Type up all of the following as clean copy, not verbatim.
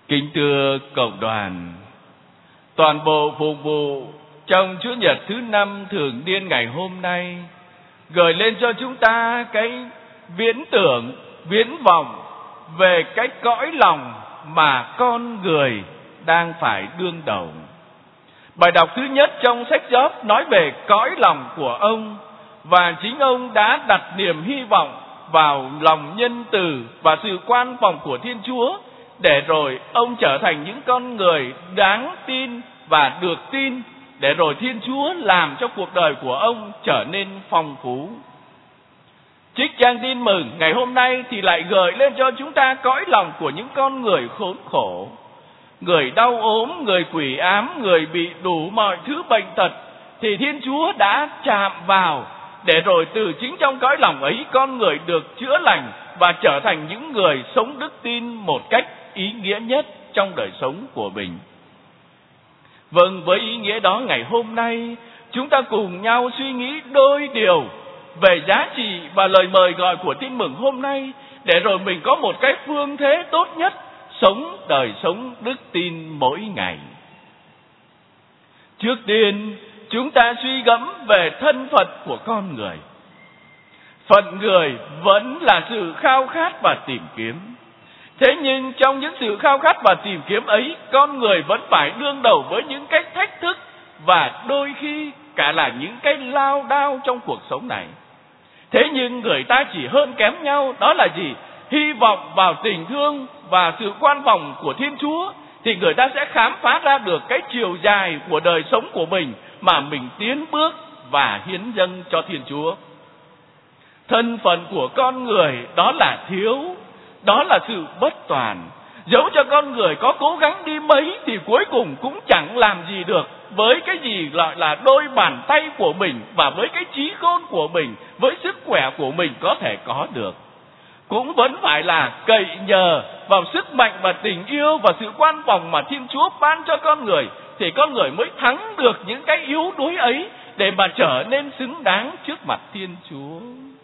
Kính thưa cộng đoàn, toàn bộ phục vụ trong Chúa Nhật thứ 5 thường niên ngày hôm nay gửi lên cho chúng ta cái viễn tưởng, viễn vọng về cái cõi lòng mà con người đang phải đương đầu. Bài đọc thứ nhất trong sách Gióp nói về cõi lòng của ông, và chính ông đã đặt niềm hy vọng vào lòng nhân từ và sự quan phòng của Thiên Chúa, để rồi ông trở thành những con người đáng tin và được tin, để rồi Thiên Chúa làm cho cuộc đời của ông trở nên phong phú. Trích trang tin mừng ngày hôm nay thì lại gợi lên cho chúng ta cõi lòng của những con người khốn khổ, người đau ốm, người quỷ ám, người bị đủ mọi thứ bệnh tật, thì Thiên Chúa đã chạm vào, để rồi từ chính trong cõi lòng ấy con người được chữa lành và trở thành những người sống đức tin một cách ý nghĩa nhất trong đời sống của mình. Vâng, với ý nghĩa đó ngày hôm nay chúng ta cùng nhau suy nghĩ đôi điều về giá trị và lời mời gọi của tin mừng hôm nay, để rồi mình có một cái phương thế tốt nhất sống đời sống đức tin mỗi ngày. Trước tiên, chúng ta suy gẫm về thân phận của con người. Phận người vẫn là sự khao khát và tìm kiếm. Thế nhưng trong những sự khao khát và tìm kiếm ấy, con người vẫn phải đương đầu với những cái thách thức và đôi khi cả là những cái lao đao trong cuộc sống này. Thế nhưng người ta chỉ hơn kém nhau, đó là gì? Hy vọng vào tình thương và sự quan phòng của Thiên Chúa, thì người ta sẽ khám phá ra được cái chiều dài của đời sống của mình mà mình tiến bước và hiến dâng cho Thiên Chúa. Thân phận của con người đó là thiếu, đó là sự bất toàn. Dẫu cho con người có cố gắng đi mấy thì cuối cùng cũng chẳng làm gì được với cái gì gọi là đôi bàn tay của mình và với cái trí khôn của mình, với sức khỏe của mình có thể có được. Cũng vẫn phải là cậy nhờ vào sức mạnh và tình yêu và sự quan phòng mà Thiên Chúa ban cho con người, thì con người mới thắng được những cái yếu đuối ấy để mà trở nên xứng đáng trước mặt Thiên Chúa.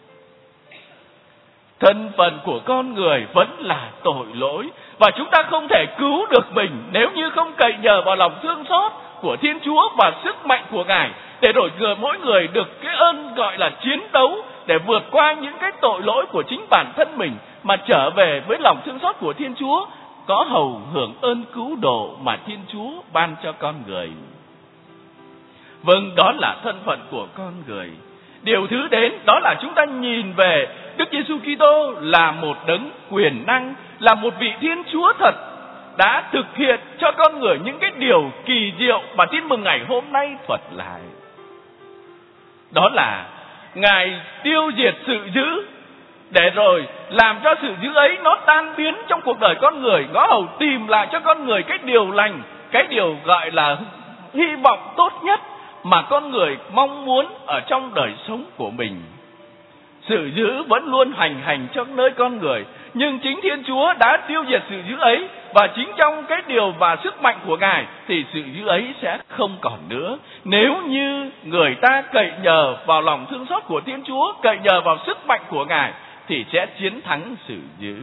Thân phận của con người vẫn là tội lỗi, và chúng ta không thể cứu được mình nếu như không cậy nhờ vào lòng thương xót của Thiên Chúa và sức mạnh của Ngài, để rồi mỗi người được cái ơn gọi là chiến đấu để vượt qua những cái tội lỗi của chính bản thân mình, mà trở về với lòng thương xót của Thiên Chúa, có hầu hưởng ơn cứu độ mà Thiên Chúa ban cho con người. Vâng, đó là thân phận của con người. Điều thứ đến đó là chúng ta nhìn về Đức Giêsu Kitô là một đấng quyền năng, là một vị Thiên Chúa thật, đã thực hiện cho con người những cái điều kỳ diệu mà tin mừng ngày hôm nay thuật lại. Đó là Ngài tiêu diệt sự dữ, để rồi làm cho sự dữ ấy nó tan biến trong cuộc đời con người, ngõ hầu tìm lại cho con người cái điều lành, cái điều gọi là hy vọng tốt nhất mà con người mong muốn ở trong đời sống của mình. Sự dữ vẫn luôn hành hành trong nơi con người, nhưng chính Thiên Chúa đã tiêu diệt sự dữ ấy, và chính trong cái điều và sức mạnh của Ngài thì sự dữ ấy sẽ không còn nữa. Nếu như người ta cậy nhờ vào lòng thương xót của Thiên Chúa, cậy nhờ vào sức mạnh của Ngài, thì sẽ chiến thắng sự dữ.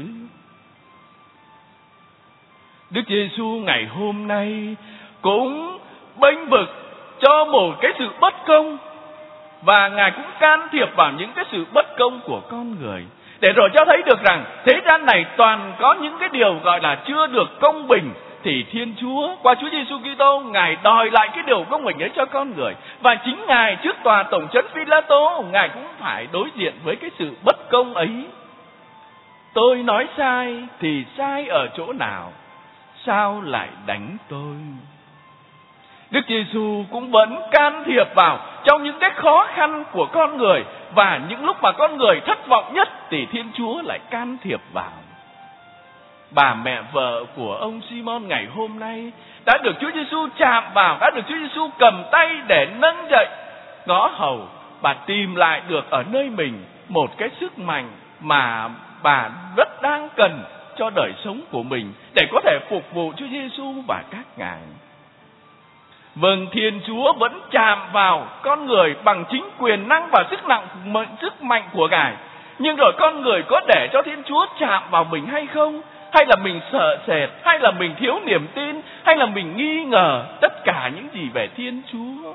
Đức Giêsu ngày hôm nay cũng bênh vực cho một cái sự bất công, và Ngài cũng can thiệp vào những cái sự bất công của con người, để rồi cho thấy được rằng thế gian này toàn có những cái điều gọi là chưa được công bình, thì Thiên Chúa qua Chúa Giêsu Kitô, Ngài đòi lại cái điều công bình ấy cho con người. Và chính Ngài trước tòa tổng trấn Phi-la-tô, Ngài cũng phải đối diện với cái sự bất công ấy. Tôi nói sai thì sai ở chỗ nào? Sao lại đánh tôi? Đức Giêsu cũng vẫn can thiệp vào trong những cái khó khăn của con người, và những lúc mà con người thất vọng nhất thì Thiên Chúa lại can thiệp vào. Bà mẹ vợ của ông Simon ngày hôm nay đã được Chúa Giêsu chạm vào, đã được Chúa Giêsu cầm tay để nâng dậy, ngõ hầu bà tìm lại được ở nơi mình một cái sức mạnh mà bà rất đang cần cho đời sống của mình, để có thể phục vụ Chúa Giêsu và các ngài. Vâng, Thiên Chúa vẫn chạm vào con người bằng chính quyền năng và sức mạnh của Ngài. Nhưng rồi con người có để cho Thiên Chúa chạm vào mình hay không? hay là mình sợ sệt, hay là mình thiếu niềm tin, hay là mình nghi ngờ tất cả những gì về Thiên Chúa.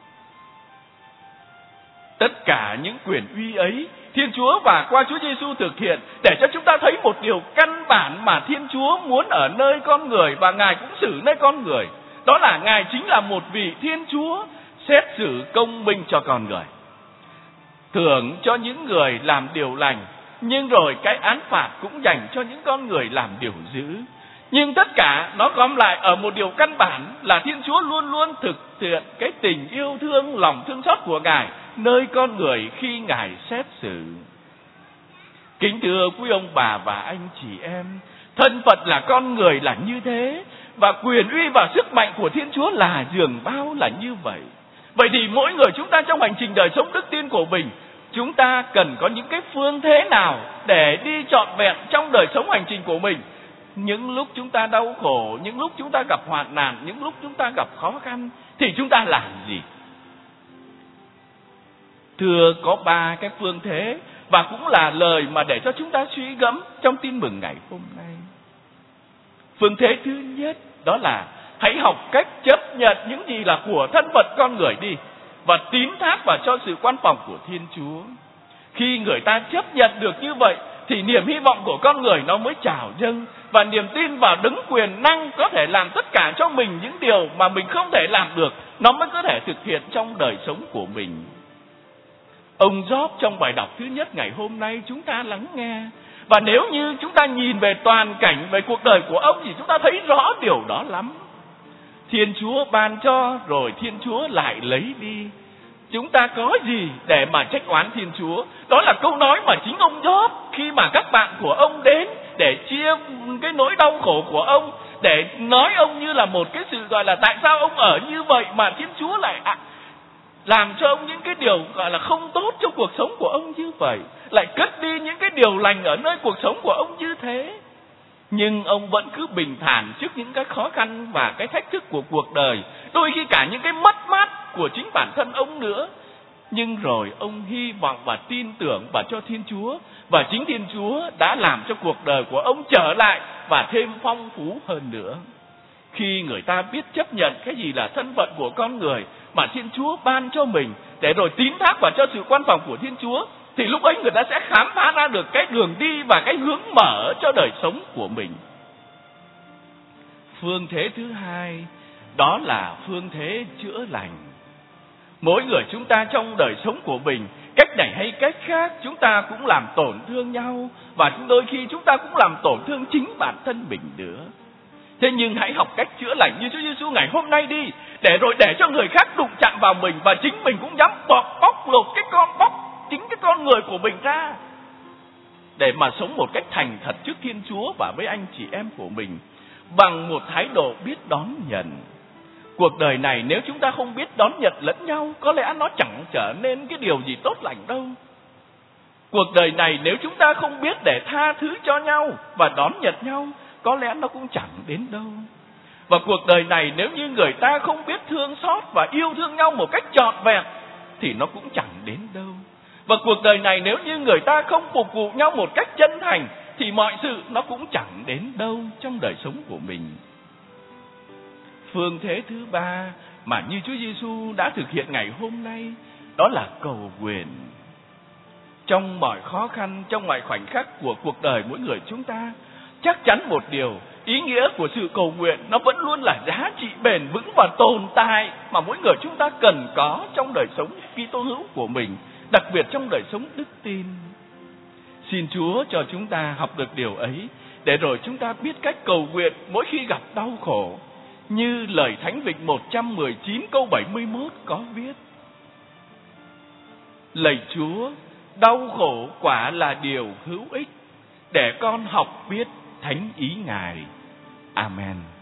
Tất cả những quyền uy ấy, Thiên Chúa và qua Chúa Giêsu thực hiện để cho chúng ta thấy một điều căn bản mà Thiên Chúa muốn ở nơi con người, và Ngài cũng xử nơi con người. Đó là Ngài chính là một vị Thiên Chúa xét xử công minh cho con người, thưởng cho những người làm điều lành, nhưng rồi cái án phạt cũng dành cho những con người làm điều dữ. Nhưng tất cả nó gom lại ở một điều căn bản là Thiên Chúa luôn luôn thực hiện cái tình yêu thương, lòng thương xót của Ngài nơi con người khi Ngài xét xử. Kính thưa quý ông bà và anh chị em, thân phận là con người là như thế, và quyền uy và sức mạnh của Thiên Chúa là dường bao là như vậy. Vậy thì mỗi người chúng ta trong hành trình đời sống đức tin của mình, chúng ta cần có những cái phương thế nào để đi trọn vẹn trong đời sống hành trình của mình? Những lúc chúng ta đau khổ, những lúc chúng ta gặp hoạn nạn, những lúc chúng ta gặp khó khăn, thì chúng ta làm gì? Thưa, có 3 cái phương thế, và cũng là lời mà để cho chúng ta suy gẫm trong tin mừng ngày hôm nay. Phương thế thứ nhất, đó là hãy học cách chấp nhận những gì là của thân phận con người đi, và tín thác vào cho sự quan phòng của Thiên Chúa. Khi người ta chấp nhận được như vậy, thì niềm hy vọng của con người nó mới trào dâng, và niềm tin vào đấng quyền năng có thể làm tất cả cho mình những điều mà mình không thể làm được, nó mới có thể thực hiện trong đời sống của mình. Ông Gióp trong bài đọc thứ nhất ngày hôm nay chúng ta lắng nghe, và nếu như chúng ta nhìn về toàn cảnh về cuộc đời của ông thì chúng ta thấy rõ điều đó lắm. Thiên Chúa ban cho rồi Thiên Chúa lại lấy đi. Chúng ta có gì để mà trách oán Thiên Chúa? Đó là câu nói mà chính ông Gióp, khi mà các bạn của ông đến để chia cái nỗi đau khổ của ông, để nói ông như là một cái sự gọi là tại sao ông ở như vậy mà Thiên Chúa lại làm cho ông những cái điều gọi là không tốt trong cuộc sống của ông như vậy, lại cất đi những cái điều lành ở nơi cuộc sống của ông như thế. Nhưng ông vẫn cứ bình thản trước những cái khó khăn và cái thách thức của cuộc đời, đôi khi cả những cái mất mát của chính bản thân ông nữa. Nhưng rồi ông hy vọng và tin tưởng vào cho Thiên Chúa, và chính Thiên Chúa đã làm cho cuộc đời của ông trở lại và thêm phong phú hơn nữa. Khi người ta biết chấp nhận cái gì là thân phận của con người mà Thiên Chúa ban cho mình, để rồi tín thác vào cho sự quan phòng của Thiên Chúa, thì lúc ấy người ta sẽ khám phá ra được cái đường đi và cái hướng mở cho đời sống của mình. Phương thế thứ hai, đó là phương thế chữa lành. Mỗi người chúng ta trong đời sống của mình, cách này hay cách khác, chúng ta cũng làm tổn thương nhau, và đôi khi chúng ta cũng làm tổn thương chính bản thân mình nữa. Thế nhưng hãy học cách chữa lành như Chúa Giêsu ngày hôm nay đi, để rồi để cho người khác đụng chạm vào mình, và chính mình cũng dám bóc lột chính cái con người của mình ra, để mà sống một cách thành thật trước Thiên Chúa và với anh chị em của mình, bằng một thái độ biết đón nhận. Cuộc đời này nếu chúng ta không biết đón nhận lẫn nhau, có lẽ nó chẳng trở nên cái điều gì tốt lành đâu. Cuộc đời này nếu chúng ta không biết để tha thứ cho nhau và đón nhận nhau, có lẽ nó cũng chẳng đến đâu. Và cuộc đời này nếu như người ta không biết thương xót và yêu thương nhau một cách trọn vẹn, thì nó cũng chẳng đến đâu. Và cuộc đời này nếu như người ta không phục vụ nhau một cách chân thành, thì mọi sự nó cũng chẳng đến đâu trong đời sống của mình. Phương thế thứ ba mà như Chúa Giêsu đã thực hiện ngày hôm nay, đó là cầu nguyện. Trong mọi khó khăn, trong mọi khoảnh khắc của cuộc đời mỗi người chúng ta, chắc chắn một điều, ý nghĩa của sự cầu nguyện nó vẫn luôn là giá trị bền vững và tồn tại mà mỗi người chúng ta cần có trong đời sống Kitô hữu của mình, đặc biệt trong đời sống đức tin. Xin Chúa cho chúng ta học được điều ấy, để rồi chúng ta biết cách cầu nguyện mỗi khi gặp đau khổ. Như lời Thánh Vịnh 119 câu 71 có viết: Lạy Chúa, đau khổ quả là điều hữu ích, để con học biết thánh ý Ngài. Amen.